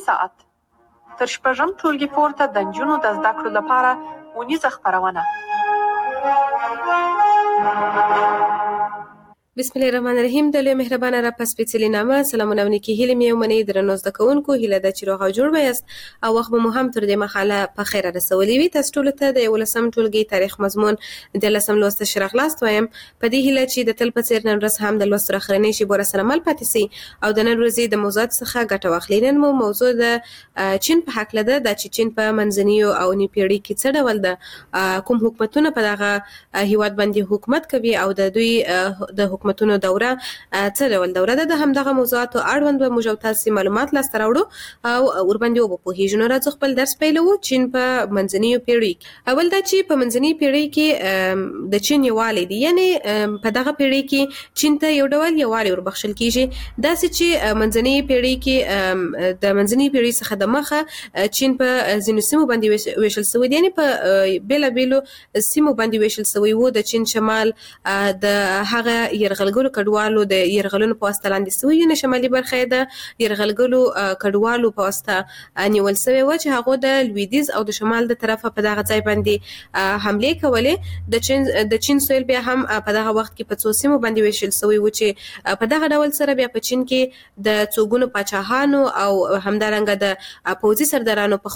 ساعت تر شپږم ټولګي پورته د نجونو د زده کړو لپاره اونیزه خپرونه. بسم الله الرحمن الرحیم. د لوی مهربانه رب په سپېڅلي نامه سلامونه او نیکې هیلې مې ومنئ. درنو زده کوونکو، هیله ده چې روغ او جوړ به یاست او وخت به مو هم تر دې مهاله په خیره رسولی وي. تاسو ټولو ته د 11 ټولګي تاریخ مضمون د 10 لوست ښه راغلاست وایم. په دې هیله چې د تل په څېر نن ورځ هم د لوست تر اخرنۍ شیبو راسره مل پاتې سئ او د نن ورځې د موضوعاتو څخه ګټه واخلئ. نن مو موضوع د چین په هکله ده، دا چې چین په منځنیو او نوي پیړۍ کې څه ډول ده، کوم حکومتونه په دغه هیواد باندې حکومت کوي او د دوی د حکومتونو دوره څه ډول دوره ده. د همدغه موضوعاتو اړوند به موږ او تاسې معلومات لاسته راوړو او ورباندې وپوهیږو. نو راځو خپل درس پیلوو. چین په منځنیو پیړۍ. اول دا چې په منځنۍ پیړۍ کې د چین یووالی دی، یعنی په دغه پیړۍ کې چین ته یو ډول یووالی وربخښل کیږي. داسې چې منځنۍ پیړۍ کې د منځنۍ پیړۍ څخه د مخه چین په ځینو سیمو باندې ویشل شوی دی، یعنی په بیلابیلو سیمو باندې ویشل شوی و. د چین شمال د هغه یرغلګرو کډوالو د یرغلونو په واسطه لاندې شوی، یعنی شمالي برخه د یرغلګرو کډوالو په واسطه نیول شوی و چې هغه د لویدیځ او د شمال د طرفه په دغه ځای باندې حمله کولې. د چین سویل بیا هم په دغه وخت کې په څو سیمو باندې ویشل شوی و چې په دغه ډول سره بیا په چین کې د څوګونو پاچاهانو او همدارنګه د پوځي سردارانو په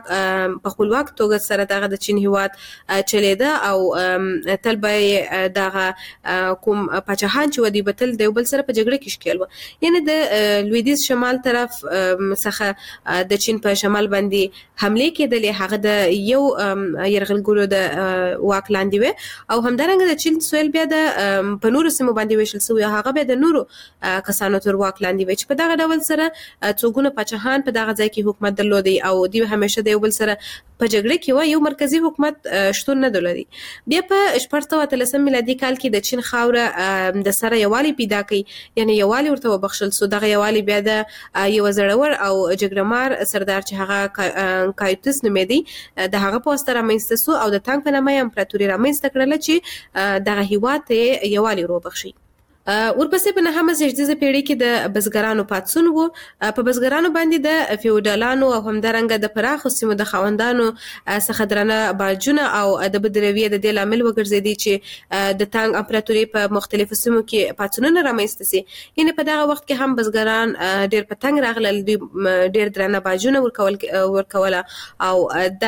خپلواک توګه سره دغه د چین هیواد چلیده او تل به دغه کوم پاچاهان چې ودی بتل د یو بل سره په جګړه کې ښکیل و. یعنی د لویدیځ شمال طرف څخه د چین په شمال باندې حمله کېدلې، هغه د یو یرغلګرو د واک لاندې و او همدارنګه د چین سویل بیا د په نورو سیمو باندې ویشل شوی، هغه بیا د نورو کسانو تر واک لاندې و چې په دغه ډول سره څوګونه پاچاهان په دغه ځای کې حکومت درلودي او دوی همیشه د یو بل سره په جګړه کې و. یو مرکزی حکومت شتون نه درلودي. بیا په 1413 میلادي کال کې د چین خاوره د سره یووالی پیدا کړي، یعنی یووالی ورته وبخښل سو. دغه یووالی بیا د یو زړور او جګړهمار سردار چې هغه کایوتس نومېدی د هغه په واسطه رامنځته سو او د تانګ په نامه امپراتوري رامنځته کړله چې دغه هیواد ته یووالی وروبخښي. ورپسې په 9مه زیږدیزه پیړۍ کې د بزګرانو پاڅون و. په بزګرانو باندې د فیوډالانو او همدارنګه د پراخو سیمو د خاوندانو څخه درنه باجونه او د بدرویه د دې لامل وګرځېدي چې د تانګ امپراتوري په مختلفو سیمو کې پاڅونونه رامنځته سي. یعنی په دغه وخت کې هم بزګران ډېر په تنګ راغلل، دوی ډېر درنه باجونه ورکوله او د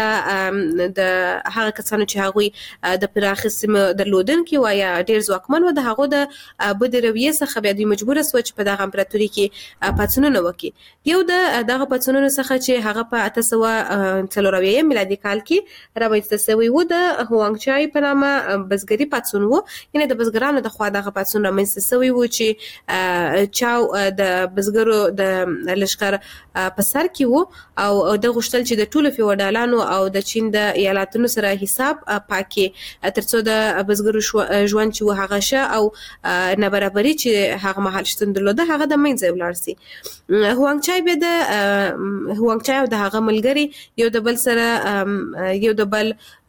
هغه کسانو چې هغوی د پراخو سیمو درلودونکي و یا ډېر ځواکمن و، د هغو د د رویه څخه بیا دوی مجبور سو چې په دغه امپراتوري کې پاڅونونه وکړي. یو د دغه پاڅونونو څخه چې هغه په 1840 میلادي کال کې رامنځته شوی و د هوانګ چای په نامه بزګري پاڅون و. یعنی د بزګرانو د خوا دغه پاڅون رامنځته شوی و چې چاو د بزګرو د لښکر په سر کې و او د غوښتل چې د ټولو فیوډالانو او د چین د ایالاتونو سره حساب پاکي ترڅو د بزګرو ژوند چې هغه شه او نابرابري چې هغه مهال شتون درلوده هغه د منځه ولاړ سي. هوانګ چای به د هوانګ چای او د هغه ملګری یو د بل سره یو د بل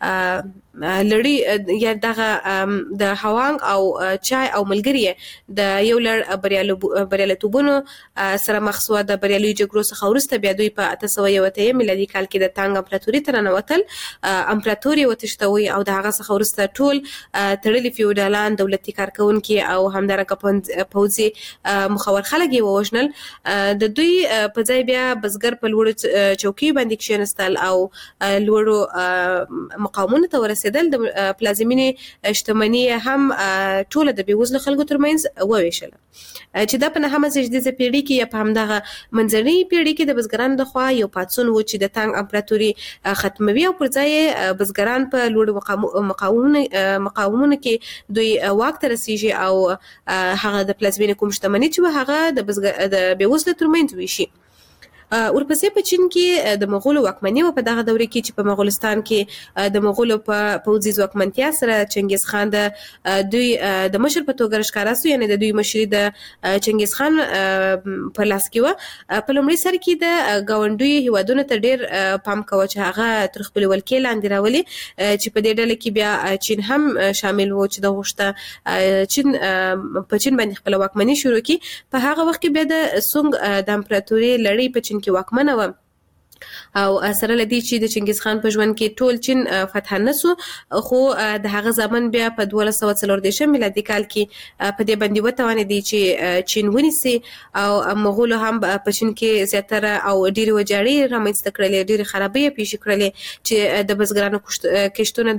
لړی یا دغه د هوانګ او چای او ملګری د یو لړ بریالیتوبونو سره مخ شو. د بریالي جګړو څخه وروسته بیا دوی په 1801 میلادي کال کې د تانګ امپراتوري ته ننوتل. امپراتوري وتښتوي او د هغه څخه وروسته ټول تړلي فیوډالان، دولتي کارکونکي او همدارنګه پوځي مخور خلک یې ووژنل. د دوی په ځای بیا بزګر په لوړو چوکۍ باندې کښېنستل او لوړو مقامونو ته ورسېدل. د پلازمینې شتمني هم ټوله د بېوزلو خلکو ترمنځ وویشله چې دا په 9مه زیږدیزه پیړۍ کې یا په همدغه منځنۍ پیړۍ کې د بزګرانو د خوا یو پاڅون و چې د تانګ امپراتوري ختموي او پر ځای بزګران په لوړو مقامونو کې دوی واک ته رسیږي او هغه د پلازمینې کوم شتمني چې هغه د بېوزلو ترمنځ ویشي. ورپسې په چین کې د مغولو واکمني و په دغه دوره کې چې په مغولستان کې د مغولو په پوځي ځواکمنتیا سره چنګیز خان د دوی د مشر په توګه ښکاره سو، یعنی د دوی مشري د چنګیز خان په لاس کې و. په لومړي سر کې د ګاونډیو هیوادونو ته ډېر پام کوه چې هغه تر خپلې ولکې لاندې راولي، چې په دې ډله کې بیا چین هم شامل و چې د غوښته چین په چین باندې خپل واکمني شروع کړي. په هغه وخت کې بیا د سونګ د امپراتوري لړۍ په چین کې واکمنه و او سره لدی چې د چنګیز خان په ژوند کې ټول چین فتح نسو خو د هغه ځمن بیا په 1240 میلادي کال کې په دې باندې وتوانې دي چې چین ونیسي او مغول هم په چین کې زیاتره او ډیره وجاړي رامنځته کړلې ډیره خرابې پیښ کړلې چې د بزګرانو کشتونه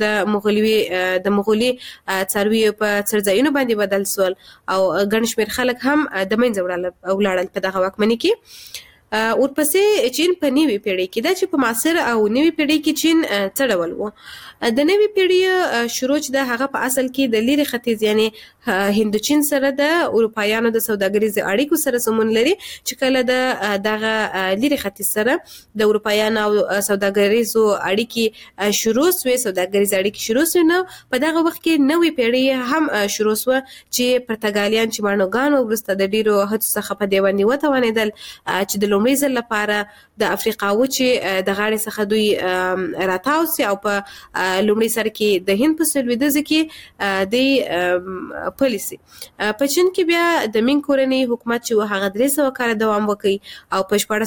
د مغولي څارویو په څرځایونو باندې بدل سول او ګڼ شمېر خلک هم د منځ ولاړل په دغه واکمنۍ کې. ورپسې چین په نوي پیړۍ کې دا چې په معاصر او نوي پیړۍ کې چین څه ډول و. د نوي پیړۍ شروع چې د هغه په اصل کې د لیري ختیځ یعنی هندوچین سره د اروپایانو د سوداګریزو اړیکو سره سمون لري چې کله د دغه لیري ختیځ سره د اروپایانو او سوداګریزو اړیکې شروع شوې سوداګریزو اړیکې شروع شوې نو په دغه وخت کې نوي پیړۍ هم شروع شوه چې پرتګالیان چې مانوګانو وروسته د ډیرو هڅو څخه په دی باندې وتوانېدل چې د لومړي ځل لپاره د افریقا چې د غاړې څخه دوی راتاوسي او په لومړي سر کې د هند په سلویدز کې د پالیسي په چین کې بیا د مینګ کورنۍ حکومت چې هغه 300 کال دوام وکړي او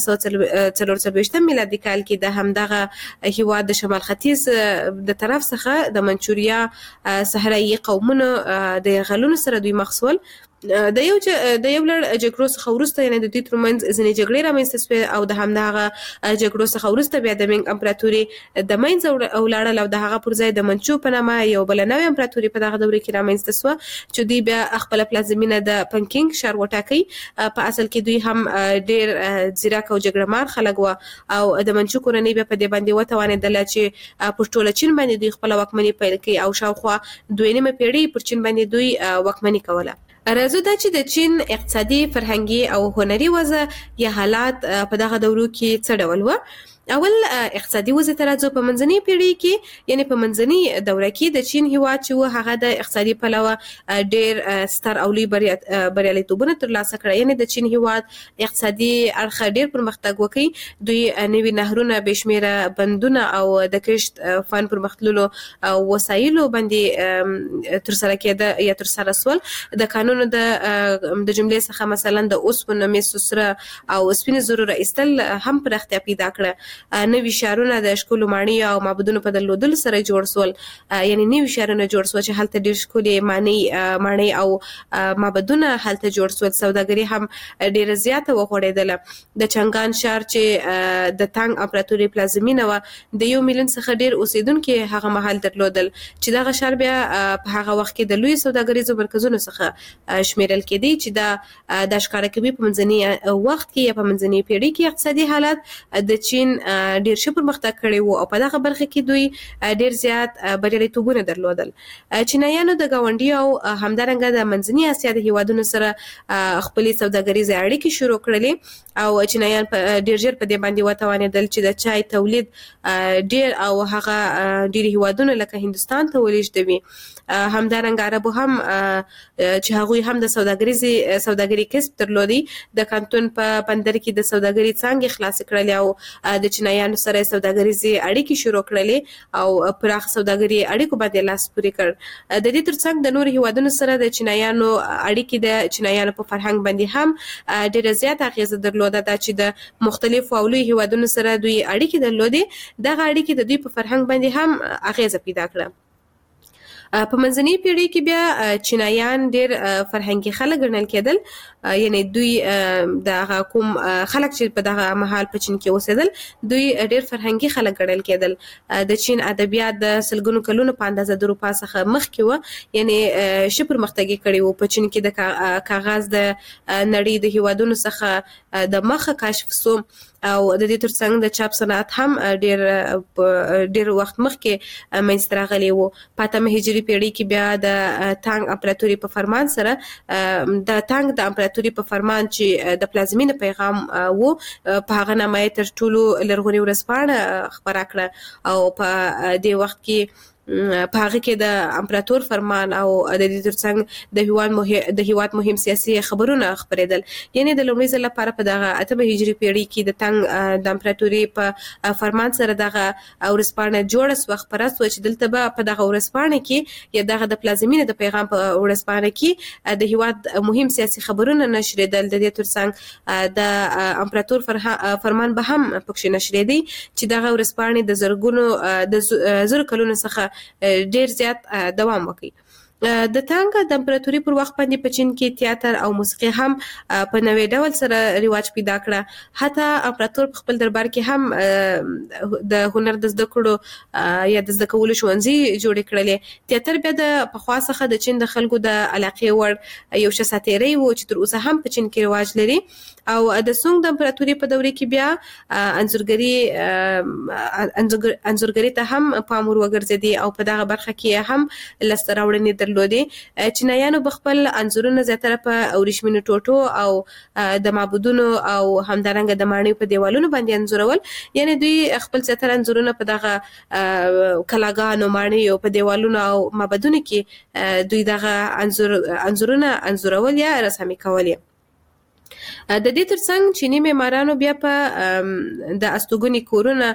په 1440 میلادي کال کې د همدغه هیواد د شمال ختیځ د طرف څخه د منچوریا صحرایي قومونو د غلونو سره دوی مخ شول. د یو لړ جګړو څخه وروسته یعنې د دوی ترمنځ ځینې جګړې رامنځته شوې او د همدغه جګړو څخه وروسته بیا د مینګ امپراتوري د منځه ولاړل او د هغه پر ځای د منچو په نامه یو بل نوې امپراتوري په دغه دوره کې رامنځته شوه چې دوی بیا خپل پلازمینه د پنکینګ ښار وټاکي. په اصل کې دوی هم ډېر ځیرک او جګړه مار خلک و او د منچو کورنۍ بیا په دې باندې وتوانېدله چې په ټوله چین باندې دوی خپل واکمني پیل کړي او شاوخوا 2 پیړۍ پر چین باندې دوی واکمني کوله. راځو دا چې د چین اقتصادي فرهنګي او هنري وضع یا حالات په دغه دورو کې څه ډول و. اول اقتصادي وضع ته راځو. په منځنۍ پیړۍ کې یعنی په منځنۍ دوره کې د چین هیواد چې و هغه د اقتصادي پلوه ډېر ستر او لوی بریالیتوبونه ترلاسه کړل. یعنی د چین هیواد اقتصادي اړخ ډېر پرمختګ وکړي. دوی نوي نهرونه بشمیره بندونه او د کشت فن پرمختللو وسایلو باندې ترسره کېده یا ترسره سول. د قانونو د جملې څخه مثلا د اوسپنې مسو سره او سپین زرو راایستل هم پراختیا پیدا کړه. نوي ښارونه د ښکلو ماڼۍ او معبدونو په درلودلو سره جوړ سول. یعنی نوي ښارونه جوړ سول چې هلته ډېر ښکلې ماڼۍ او معبدونه هلته جوړ سول. سوداګري هم ډېره زیاته وغوړېدله. د چنګان ښار چې د تانګ امپراتوري پلازمینه وه د 1 میلیون څخه ډېر اوسیدونکي هغه مهال درلودل چې دغه ښار بیا په هغه وخت کې د لوی سوداګریزو مرکزونو څخه شمیرل کېدی چې دا ښکاره کوي په منځني وخت کې یا په منځني پیړۍ کې اقتصادي حالات د چین ډیر ښه پرمختګ کړی وو او په دغه برخه کې دوی ډیر زیات بریالیتوبونه درلودل. چینایانو د ګاونډي او همدارنګه د منځني اسیا د هیوادونو سره خپلې سوداګریزې اړیکې شروع کړلې او چینایان ډیر ژر په دې باندې وتوانېدل چې د چای تولید ډیر او هغه ډیر هیوادونه لکه هندستان ته ولېږدوي. همدارنګه عربو هم چې هغوی هم د سوداګري کسب درلودي د کانتون په بندر کې د سوداګري څانګې خلاص کړلې او د چینایانو سره سوداګریزي اړیکې شروع کړلې او پراخ سوداګري اړیکو باندې لاس پورې کړ. د دې ترڅنګ د نور هیوادونو سره د چینایانو اړیکې د چینایانو په فرهنګ باندې هم ډېر زیات اغیزه درلوده چې د مختلفو اولوي هیوادونو سره دوی اړیکې درلودې. دغه اړیکې د دوی په فرهنګ باندې هم اغیزه پیدا کړه. په منځنۍ پیړۍ کې بیا چینایان ډېر فرهنګي خلک ګڼل کېدل. یعنی دوی د کوم خلک چې په دغه مهال په چین کې اوسېدل دوی ډېر فرهنګي خلک ګڼل کېدل. د چین ادبیات د سلګونو کلونو په اندازه د اروپا څخه مخکې وه. یعنی ښه پرمختګ یې کړی و. په چین کې د کاغذ د نړۍ د هیوادونو څخه د مخه کشف سو او د دې ترڅنګ د چاپ صنعت هم ډېر وخت مخکې منځته راغلی و. په 8 هجري پیړۍ کې بیا د تانګ امپراتوري په فرمان سره د تانګ د امپراتوري په فرمان چې د پلازمینه پیغام وو په هغه نامه تر ټولو لرغونې ورځپاڼه خپره کړه او په دې وخت کې په هغه کې د امپراتور فرمان او د دې ترڅنګ د هیواد مهم سیاسي خبرونه خبرېدل. یعنی د لومړي ځل لپاره په دغه 8 هجري پیړۍ کې د تنګ د امپراتوري په فرمان سره دغه ورسپانه جوړه سو خبره سو چې دلته په دغه ورسپانه کې یا دغه د پلازمینه د پیغام په ورسپانه کې د هیواد مهم سیاسي خبرونه نشریدل. د دې ترڅنګ د امپراتور فرمان به هم پکښې نشریدي چې دغه ورسپانه د زرګونو کلونو څخه ډیر زیات دوام وکړي. د تنګ د امپراتوري پر وخت باندې په چین کې تیاتر او موسیقي هم په نوې ډول سره رواج پیدا کړه. حتی امپراتور په خپل دربار کې هم د هنر د زده کړو یا د زده کولو ښوونځي جوړ کړل. تیاتر بیا د پخوا څخه د چین د خلکو د علاقې وړ یو څه ساتيري وو چې تر اوسه هم په چین کې رواج لري. او د سونګ د امپراتوري په دورې کې بیا انځورګری ته هم پام ورګرځېدي او په دغه برخه کې هم لاسته راوړنې درلودې. چینایانو بخپل انځورونه زیاتره په ورېښمینو ټوټو او د معبودونو او همدارنګه د ماڼیو په دیوالونو باندې انځورول. یعنی دوی خپل زیاتره انځورونه په دغه کلاګانو ماڼیو په دیوالونو او معبدونو کې دوی دغه انځورونه انځورول یا رسامي کول. د دې ترڅنګ چینی معمارانو بیا په د استوګنې کورونه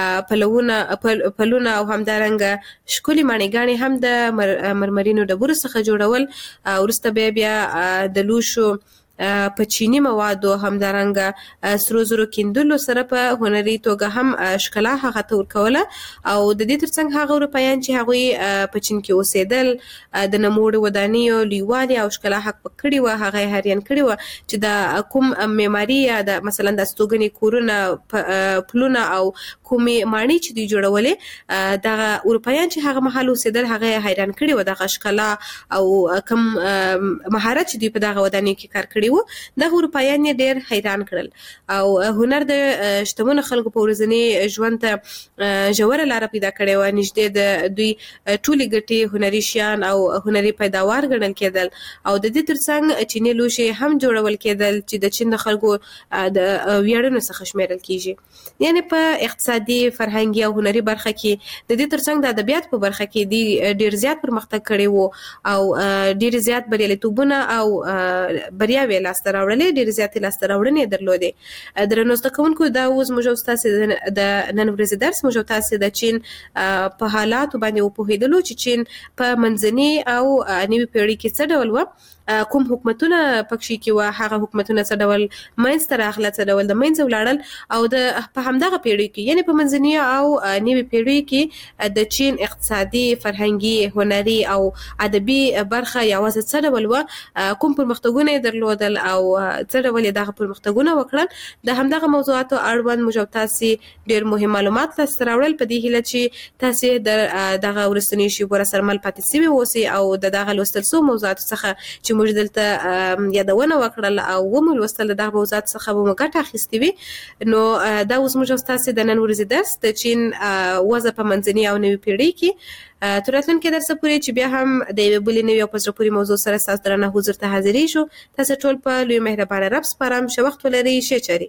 پلونه او همدارنګه ښکلي ماڼیګانې هم د مرمرینو ډبرو څخه جوړول. وروسته بیا د لوښو په چینی موادو همدارنګه سرو زرو کیندلو سره په هنري توګه هم ښکلا هغه ته ورکوله. او د دې ترڅنګ هغه اروپایان چې هغوی په چین کې اوسېدل د نموړو ودانیو لویوالي او ښکلا حق کړي وه، هغه هریان کړي وه چې د کوم معماري یا د مثلا د استوګنې کورونه پلونه او کومې ماڼۍ چې دوی جوړولې دغه اروپایان چې هغه مهال اوسېدل هغه حیران کړي وه دغه ښکلا او کوم مهارت چې دوی په دغه ودانیو کې کار کړي وو. دغه اروپایان یې ډېر حیران کړل او هنر د شتمنو خلکو په ورځني ژوند ته ژوره لاره پیدا کړې وه. نږدې د دوی ټولې ګټې هنري شیان او هنري پیداوار ګڼل کېدل. او د دې ترڅنګ چیني لوښي هم جوړول کېدل چې د چین د خلکو د ویاړونو څخه شمیرل کېږي. یعنی په اقتصادي، فرهنګي او هنري برخه کې د دې ترڅنګ د ادبیات په برخه کې دی ډېر زیات پرمختګ کړی وو او ډېر زیات بریالیتوبونه او بریاوې لاسته راوړلې، ډېر زیاتې لاسته راوړنې درلودې. درنو زده کوونکو، دا اوس موږ او ستاسې د نن ورځې درس موږ او تاسې د چین په حالاتو باندې وپوهېدلو چې چین په منځنۍ او نوي پیړۍ کې څه ډول وه، کوم حکومتونه پکښې کې وه، هغه حکومتونه څه ډول منځته راغله، څه ډول د منځه ولاړل. او په همدغه پیړۍ کې یعنې په منځنۍ او نوي پیړۍ کې د چین اقتصادي، فرهنګي، هنري او ادبي برخه یوازې څه ډول وه، کوم پرمختګونه یې درلودل او څه ډول یې دغه پرمختګونه وکړل. د همدغه موضوعاتو اړوند موږ او تاسې ډېر مهم معلومات لاسته راوړل په دې هیله چې تاسې د دغه وروستنیو شیبو سره مل پاتې سوي اوسئ او د دغه لوستل سوو موضوعاتو څخه چې موږ دلته یادونه وکړل او ومو لوستل د دغه موضوعاتو څخه به مو ګټه اخیستې وي. نو دا اوس موږ او ستاسې د نن ورځې درس د چین وضع په منځنۍ او نوي پیړۍ کې تر راتلونکي درسه پورې چې بیا هم د یوې بلې نوې او په زړه پورې موضوع سره ستاسو درانه حضور ته حاضرېږو. تاسې ټول په لوی مهربانه رب سپارم. ښه وخت ولرئ. ښې چارې.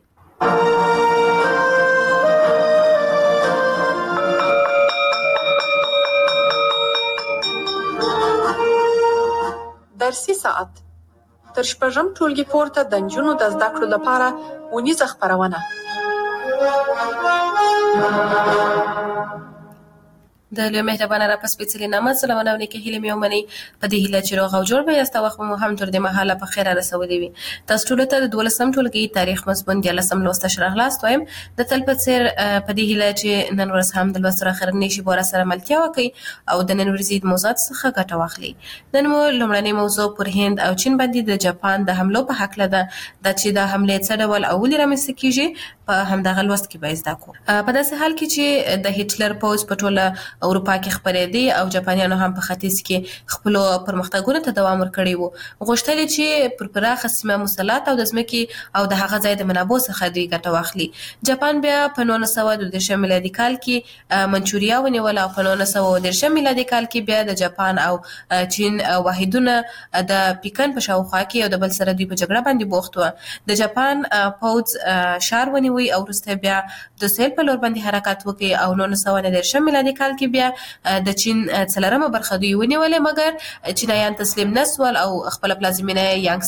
درسي ساعت تر شپږم ټولګي پورته د نجونو د زده کړو لپاره اونیزه خپرونه. د لوی مهربانه را په سپېڅلي نامه سلامونه او نیکې هیلې مې ومنئ. په دې هیله چې روغ او جوړ به یاست او وخت مو هم تر دې مهاله په خیره رسولی وي. تاسو ټولو ته د 12م ټولګي تاریخ مضمون 14 لوست ښه راغلاست وایم. د تل په څېر په دې هیله چې نن ورځ هم د لوست تر اخرنۍ شیبو راسره ملتیا وکړئ او د نن ورځې د موضوعاتو څخه ګټه واخلئ. نن مو لومړنۍ موضوع پر هند او چین باندې د جاپان د حملو په هکله ده. دا چې دا حملې څه ډول او ولې رامنځته کېږي په همدغه لوست کې به زده کړو. په داسې حال کې چې د هټلر پوځ په ټوله اروپا کې خپرېدی او جاپانیانو هم په ختیځ کې خپلو پرمختګونو ته دوام ورکړی وو. غوښتل یې چې پر پراخه سیمه مسلط او د ځمکې او د هغه ځای د منابعو څخه دوی ګټه واخلي. جاپان بیا په 1922 میلادي کال کې منچوریا ونیوله او په 1930 میلادي کال کې بیا د جاپان او چین واحدونه د پیکن په شاوخوا کې او د بل سره دوی په جګړه باندې بوخت وو. د جاپان پوځ شار ونیوی او وروسته بیا د سهیل په لور باندې حرکت وکړي او 1930 میلادي کال کې کې بیا د چین څلورمه برخه دوی ونیولې، مګر چینایان تسلیم نسول او خپل پلازمینه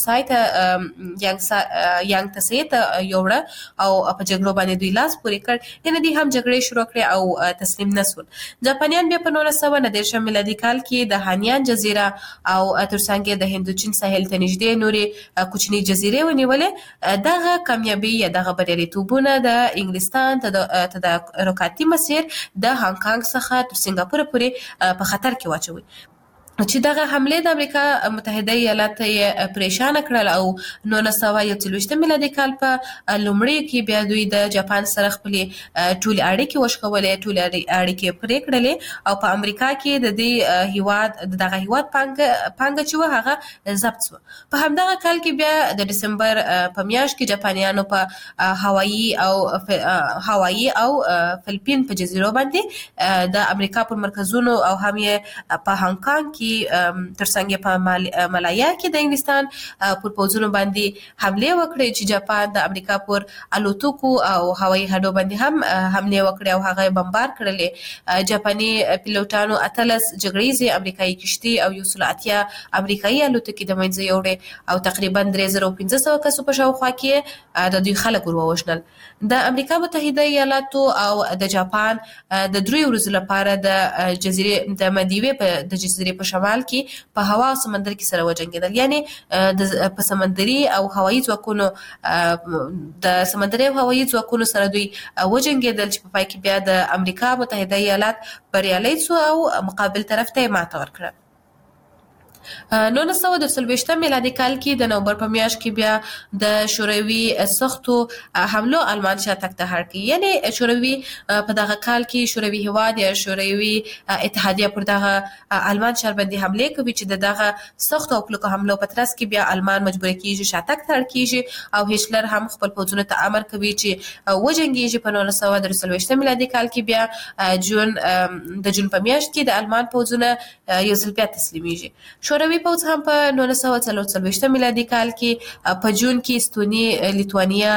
یانګ تسې ته یوړه او په جګړو باندې دوی لاس پورې کړ، یعنې دوی هم جګړې شروع کړې او تسلیم نسول. جاپانیان بیا په 1929 میلادي کال کې د هانیان جزیره او ترڅنګ د هندوچین ساحل ته نږدې نورې کوچنۍ جزیرې ونیولې. دغه کامیابي یا دغه بریالیتوبونه د انګلستان ته د رکاتي مسیر د هانګ کانګ څخه تر سنگاپور پورې په خطر کې واچوي، چې دغه حمله د امریکا متحده ایالات یې پریشان کړل او 1941 میلادي کال په لومړي کې بیا دوی د جاپان سره خپل ټول اړیکې وشکولې، ټول اړیکې پرې کړلې او په امریکا کې د دې هیواد پانګه چې هغه ضبط شو. په همدغه کال کې بیا د دسمبر په میاشت کې جاپانیانو په هوایي او فلپین په جزیرو باندې د امریکا پر مرکزونو او هم یې په هانګ کانګ کې ترڅنګ په مالایا کې د انګلستان پر پوځونو باندې حمله وکړې، چې جاپان د امریکا پر الوتکو او هوایي هډو باندې هم حمله وکړې او هغه بمبار کړلې. جاپاني پیلوټانو 18 جګړیزې امریکایي کشتي او 180 امریکایي الوتکې د منځه یوړې او تقریبا 3500 کسو په شاوخوا کې د دوی خلک ورووژنل. د امریکا متحده ایالاتو او د جاپان د 3 ورځې لپاره د جزیرې د مدیوې د جزیرې په شمال کې په هوا او سمندر کې سره وجنګېدل، یعنی په سمندري او هوایي ځواکونو سره دوی وجنګېدل، چې په پای کې بیا د امریکا متحده ایالات بریالي شو او مقابل طرف ته ماته ورکړه. 1940 میلادي کال کې د نومبر په میاشت کې بیا د شوروي سختو حملو آلمان شاتګ ته هر کړ، یعنی شوروي په دغه کال کې شوروي هواد یا شوروي اتحادیه پر دغه آلمان شهر باندې حمله کوي، چې دغه سختو او کلکو حملو په ترڅ کې بیا آلمان مجبور کیږي شاتګ ته کیږي او هټلر هم خپل پوځونو ته امر کوي چې وجنګیږي. په 1940 میلادي کال کې بیا د جون په میاشت کې د آلمان پوځونه یو ځل بیا تسلیمیږي. شوروي پوځ هم په 1944 میلادي کال کې په جون کې استونی، لیتوانیا،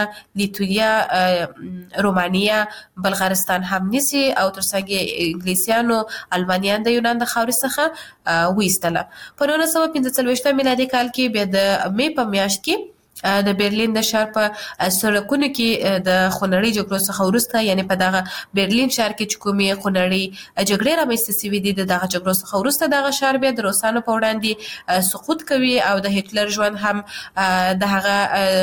رومانیا، بلغارستان هم نیسي او ترڅنګ انګلیسیانو المانیان د یونان د خاورې څخه وایستله. په 1945 میلادي کال کې بیا د مې په میاشت کې د برلین د ښار په سړکونو کې د خونړۍ جګړو څخه وروسته، یعنی په دغه برلین ښار کې چې کومې خونړۍ جګړې رامنځته شوې دي، دغه جګړو څخه وروسته دغه ښار بیا د روسانو په وړاندې سقوط کوي او د هټلر ژوند هم د هغه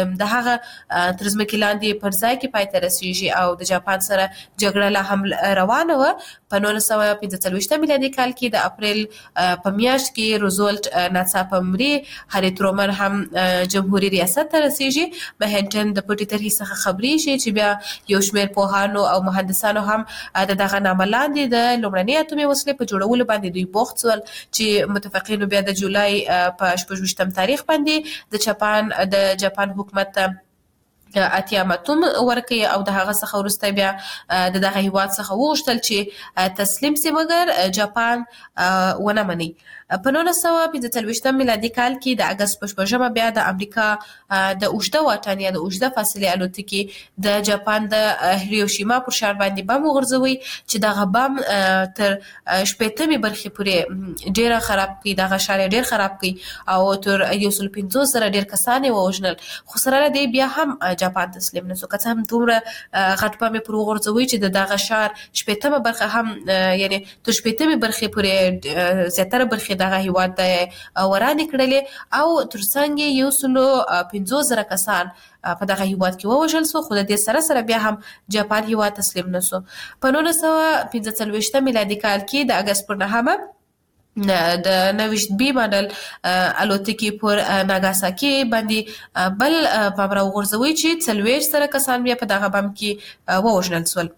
تر ځمکې لاندې پر ځای کې پای ته رسیږي او د جاپان سره جګړه لا هم روانه وه. په 1945 میلادي کال کې د اپریل په میاشت کې روزولټ ناڅاپه مري، هاري ترومن هم جمهوریت ریاست ته رسیږي. مهنټن د پټې طرحې څخه خبرې شي چې بیا یو شمېر پوهانو او مهندسانو هم دغه نامه لاندې د لومړنۍ اتومي وسلې په جوړولو باندې دوی بوخت شول، چې متفقینو بیا د جولای په 28 تاریخ باندې د جاپان حکومت ته اتیام اتوم ورکړي او د هغه څخه وروسته بیا د دغه هیواد څخه وغوښتل چې تسلیم شي، مګر جاپان ونه مني. په 1945 میلادي کال کې د اگست په 8 بیا د امریکا د اوږده واټن یا د اوږده فاصلې الوتکې د جاپان د هیروشیما پر ښار باندې بم وغورځوي، چې دغه بم تر 80 برخې پورې ډېر خراب کړي، دغه ښار ډېر خراب کړي او تر 150 سره ډېر کسان یې ووژنل. خو سره دی بیا هم جاپان تسلیم نشو، که څه هم دومره غټ بم پر وغورځوي چې دغه ښار 80 برخه هم یعنی تر 80 برخې پورې زیاتره برخې دغه هیواد ته ورانې کړلې او ترڅنګ 150,000 کسان په دغه هیواد کې ووژل شو. خو د دې سره سره بیا هم جاپان هیواد تسلیم نشو. په 1945 میلادي کال کې د اگست پر 9 د 90 بي ماډل الوتکې پر ناګاساکي باندې بل بم راوغورځوي، چې 40 کسان بیا په دغه بم کې ووژنل شول.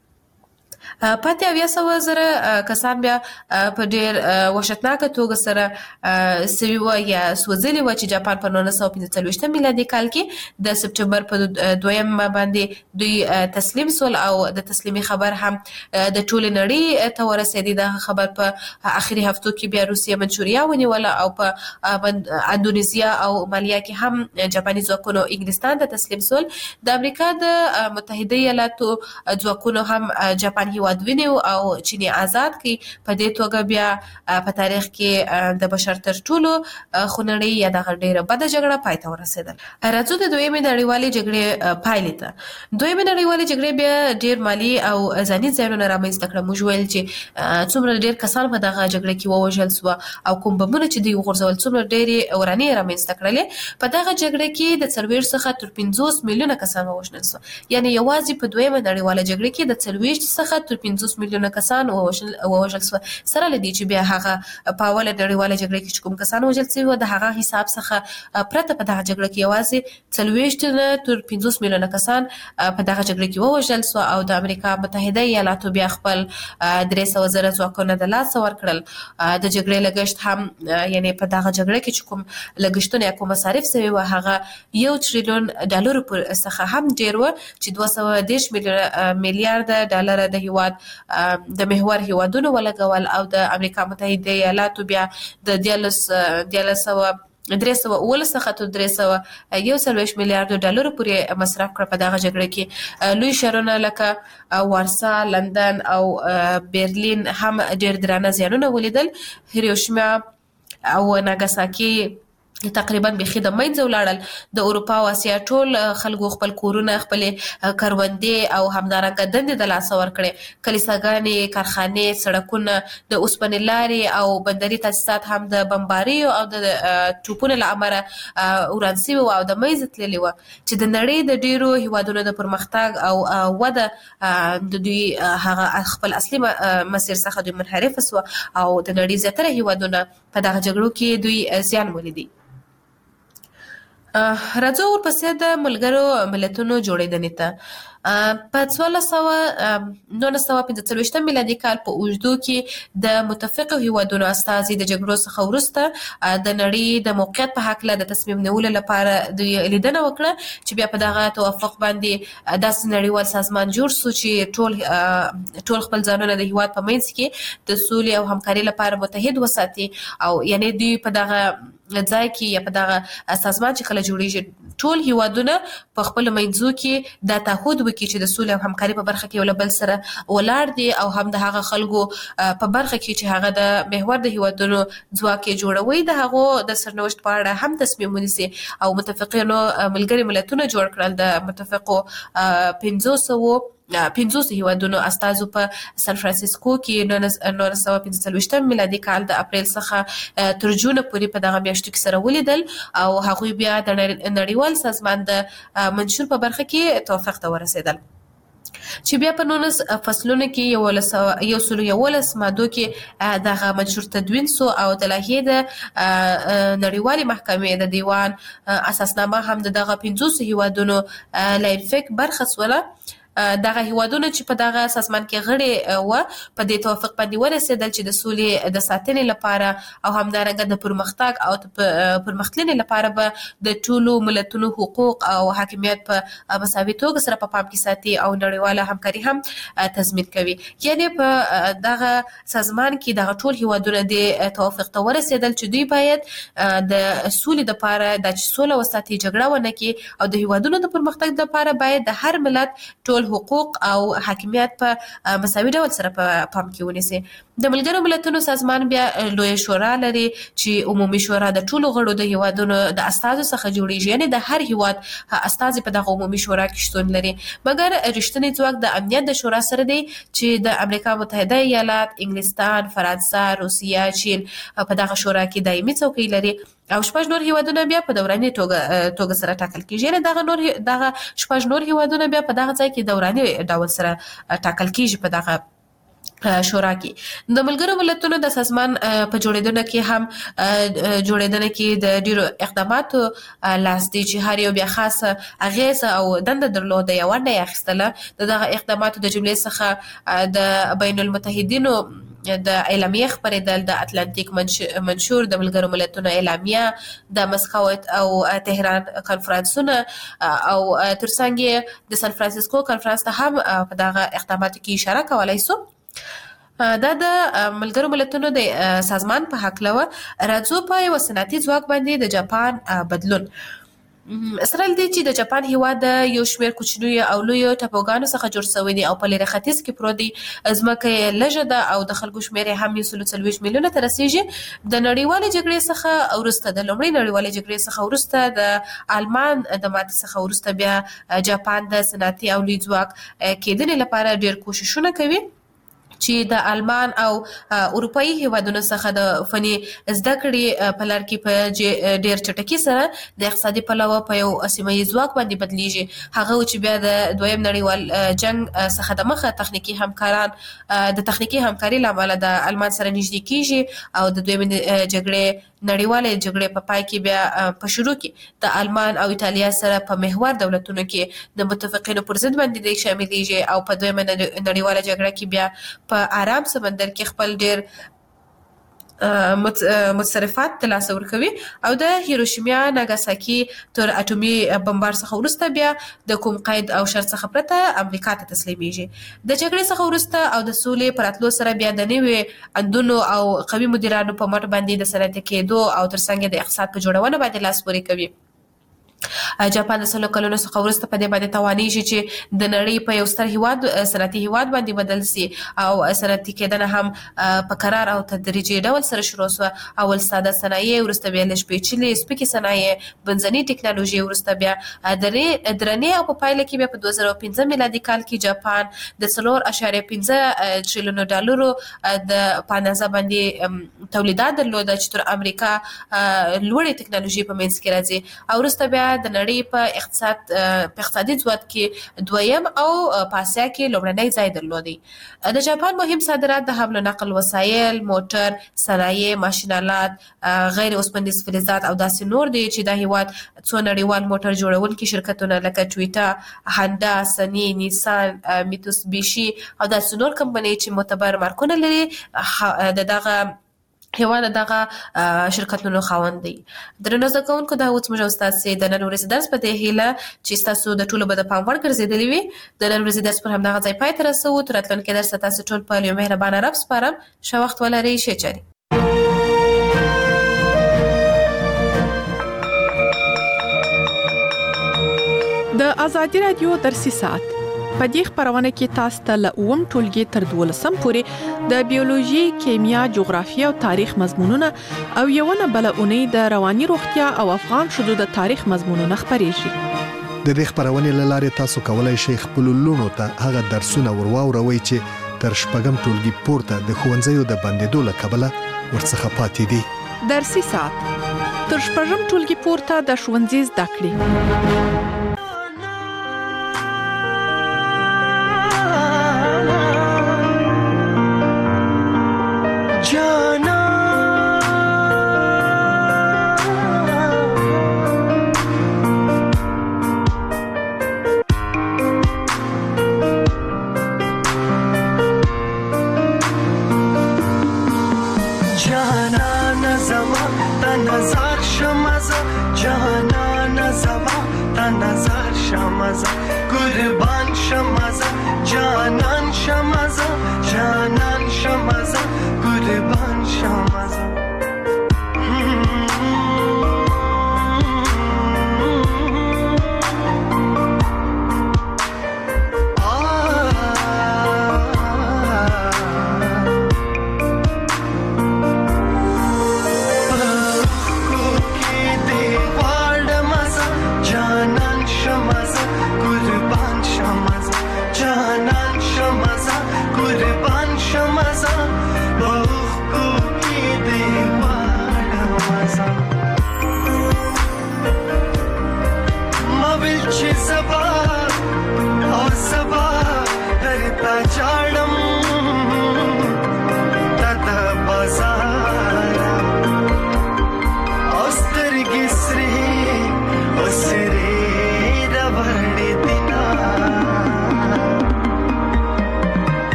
پاتې 800,000 کسان بیا په ډېر وحشتناکه توګه سره سوي وو یا سوځلي وو، چې جاپان په 1945 میلادي کال کې د سپټمبر په 2 باندې دوی تسلیم شول او د تسلیمي خبر هم د ټولې نړۍ ته ورسېدی. د خبر په اخري هفتو کې بیا روسیه منچوریا ونیوله او په اندونیزیا او مالیا کې هم جاپاني ځواکونو انګلستان ته تسلیم شول. د امریکا د متحده ایالاتو ځواکونو هم جاپان هیواد ونیو او چین آزاد کړي په دې توګه بیا په تاریخ کې د بشر تر ټولو خونړۍ یا دغه ډیره بده جګړه پای ته ورسېدل. راځو د دویمې نړیوالې جګړې پایلې ته. دویمې نړیوالې جګړې بیا ډیر مالی او ځاني زیانونه رامنځته کړل. موږ ویل چې څومره ډیر کسان په دغه جګړه کې ووژل سو او کوم بمونه چې دوی وغورځول څومره ډېرې ورانې رامنځته کړلې. په دغه جګړه کې د 40 څخه تر 50 میلیونه کسان ووژل سو. یعنی یوازې په دویمه نړیواله جګړه کې د 40 څخه تر 50 میلیونه کسان ووژل سو. سره لدی چې بیا هغه په اوله نړیواله جګړه کې کوم کسان وژل شوي د هغه حساب څخه پرته په دغه جګړه کې یوازې 40 تر 50 میلیونه کسان په دغه جګړه کې ووژل سو او د امریکا متحده ایالاتو بیا خپل 300 زره ځواکونه د لاس ورکړل. د جګړې لګښت هم یعنی په دغه جګړه کې کوم لګښتونه یا کوم مصارف شوي و هغه $1 تریلیون څخه هم ډیر و چې 210 میلیارډ ډالر د هیواد د محور هیوادونو ولګول او د امریکا متحده ایالاتو بیا د 311 څخه تر 341 میلیارډ ډالر پورې مصرف کړ. په دغه جګړه کې لوی ښارونه لکه وارسا، لندن او برلین هم ډیر درانه زیانونه ولیدل. هیروشیما او ناګاساکي تقریبا بخي د منځه ولاړل. د اروپا او اسیا ټول خلکو خپل کورونه، خپل کروندې او همدارنګه دندې د لاس ورکړې. کلیساګانې، کارخانې، سړکونه، د اوسپنې لارې او بندري تاسیسات هم د بمباریو او د توپونو له امله وران شوي او د منځه تللي وو چې د نړۍ د ډیرو هیوادونو د پرمختګ او وده د دوی هغه خپل اصلي مسیر څخه دوی منحرف شو او د نړۍ زیاتره هیوادونه په دغه جګړو کې دوی زیان ولیدي. راځو ورپسې د ملګرو ملتونو جوړېدنې ته. په 1945 میلادي کال په اوږدو کې د متفقو هیوادونو استازي د جګړو څخه وروسته د نړۍ د موقعیت په هکله د تصمیم نیولو لپاره د لیدنه وکړه چې بیا په دغه توافق باندې داسې نړیوال سازمان جوړ شو چې ټول خپل ځانونه د هیواد په منځ کې د سولې او همکارۍ لپاره متحد وساتي او یعنی دوی په دغه ځای کې یا په دغه سازمان چې کله جوړیږي ټول هیوادونه په خپل منځو کې د تعهد وکړي چې د سولې او همکارۍ په برخه کې یو بل سره ولاړ دي او هم د هغه خلکو په برخه کې چې هغه د محور د هیوادونو ځواک جوړوي د هغه د سرنوشت په اړه هم تصمیم ونیسي. او متفقینو ملګري ملتونه جوړ کړل. د متفقو 500 هیوادونو استازو په سان فرانسیسکو کې 1945 میلادي کال د اپریل څخه تر جون پورې په دغه میاشتو کې سره ولیدل او هغوی بیا د نړیوال سازمان د منشور په برخه کې توافق ته ورسېدل چې بیا په 19 فصلونو کې 111 مادو کې دغه منشور تدوین سو او د لایحې د نړیوالې محکمې د دیوان اساسنامه هم دغه 500 هیوادونو لایفک برخه سوله. دغه هیوادونه چې په دغه سازمان کې غړي و په دې توافق باندې ورسېدل چې د سولې د ساتنې لپاره او همدارنګه د پرمختګ او پرمختلنې لپاره به د ټولو ملتونو حقوق او حاکمیت په مساوي توګه سره په پام کې ساتي او نړیواله همکاري هم تضمین کوي. یعنی په دغه سازمان کې دغه ټول هیوادونه د توافق ته ورسېدل چې دوی باید د سولې لپاره د سولې وساتي، جګړه ونه کړي او د هیوادونو د پرمختګ لپاره باید د هر ملت ټول حقوق او حاکمیت په مساوي ډول سره په پام کې ونیسي. د ملګرو ملتونو سازمان بیا لوی شورا لري چې عمومي شورا د ټولو غړو د هیوادونو د استازو څخه جوړیږي. یعنی د هر هیواد استازي په دغه عمومي شورا کې شتون لري. مګر رښتینی ځواک د امنیت د شورا سره دی چې د امریکا متحده ایالات، انګلستان، فرانسه، روسیه، چین په دغه شورا کې دایمي څوکۍ لري او شپږ نور هیوادونه بیا په دوراني توګه سره ټاکل کیږي. یعنی دغه شپږ نور هیوادونه بیا په دغه ځای کې دوراني ډول سره ټاکل کیږي په دغه شورا کې. د ملګرو ملتونو د سازمان په جوړېدنه کې د ډیرو اقداماتو لاس دی چې هر یو بیا خاصه اغیزه او دنده درلوده یا ونډه یې اخیستله. دغه اقداماتو د جملې څخه د بین المتحدینو د اعلامیه خبرېدل، د اتلانتیک منشور، د ملګرو ملتونو اعلامیه، د مسکو او تهران کنفرانسونه او ترڅنګ د سان فرانسیسکو کنفرانس ته هم په دغه اقداماتو کې اشاره کولای شو. دا د ملګرو ملتونو د سازمان په هکله و. راځو په یو صنعتي ځواک باندې د جاپان بدلون. سره له دې چې د جاپان هیواد یو شمېر کوچنیو او لویو ټاپوګانو څخه جوړ شوی دی او په لرې ختیځ کې پروت دی. ځمکه یې لږه ده او د خلکو شمېر یې هم 140 میلیونه ته رسیږي. د نړیوالې جګړې څخه وروسته د لومړۍ نړیوالې جګړې څخه وروسته د آلمان د ماتې څخه وروسته بیا جاپان د صنعتي او لوی ځواک کېدنې لپاره ډېر کوششونه کوي چې د آلمان او اروپایي هیوادونو څخه د فني زده کړې په لار کې په ډېر چټکۍ سره د اقتصادي پلوه په یو سیمه ییز ځواک باندې بدلیږي. هغه چې بیا د دویم نړیوال جنگ څخه د مخه تخنیکي همکاران د تخنیکي همکاري له امله د آلمان سره نږدې کیږي او د دویم جګړې نړیوالې جګړې په پای کې بیا په شروع کې د آلمان او ایتالیا سره په محور دولتونو کې د متفقینو پر ضد باندې شاملېږي او په دویمه نړیواله جګړه کې بیا په آرام سمندر کې خپل ډېر متصرفات ترلاسه ورکوي او د هیروشیما ناګاساکي تر اټومي بمبار څخه وروسته بیا د کوم قید او شرط څخه پرته امریکا ته تسلیمیږي. د جګړې څخه وروسته او د سولې پر راتلو سره بیا د نوي اندونو او قوي مدیرانو په مټ باندې د صنعتي کېدو او ترڅنګ د اقتصاد په جوړونه باندې لاس پورې کوي. جاپان د 100 کلونو څخه وروسته په دې باندې توانیږي چې د نړۍ په یو ستر هیواد صنعتي هیواد باندې بدل سي او صنعتي کېدنه هم په قرار او تدریجي ډول سره شروع شوه. اول ساده صنایع وروسته بیا لږ پیچلې سپکې صنایع بنځنۍ ټکنالوژي وروسته بیا درنې او په پایله کې بیا په 2015 میلادي کال کې جاپان د 4.5 تریلیون ډالرو د پانازه باندې تولیدات درلوده چې تر امریکا لوړې ټکنالوژي په منځ کې راځي او وروسته بیا د نړۍ په اقتصادي ځواک کې دویم او په اسیا کې لومړنی ځای درلودي. د جاپان مهم صادرات د حمل و نقل وسایل، موټر، صنایع، ماشینالات، غیر اوسپنیز فلزات او داسې نور دي چې د هیواد څو نړیوال موټر جوړونکي شرکتونه لکه ټویوټا، هانډا، سني، نیسان، میتسوبیشي او داسې نور کمپنۍ چې معتبر مارکونه لري د دغه هیواد دغه شرکتونو خاوند دي. درنو زده کوونکو دا اوس موږ استاد سي د نن ورځې درس په دې هیله چې تاسو د ټولو به د پام وړ ګرځېدلی وي. د نن ورځې درس پر همدغه ځای پای ته رسوو. تر راتلونکي درس تاسو ټول په یو مهربانه رب سپارم. ښه وخت ولرئ. ښه چارې. د ازادي رادیو درسي ساعت په دې خبرونه کې تاسو ته له 9 ټولګي تر 12 پورې د بیولوژي، کیمیا، جغرافیه او تاریخ مضمونونه او یو نه بل اونۍ د رواني روغتیا او افغان شذو د تاریخ مضمونونه خبرېږي. د دې خبرونې لاره تاسو کولای شئ خپل لونو ته هغه درسونه ورواوروي چې تر شپږم ټولګي پورته د ښوونځیو د بندیدو له کبله ورڅخه پاتې دي. درسي ساعت تر شپږم ټولګي پورته د ښوونځي زده کړې. قربان شمازه جانا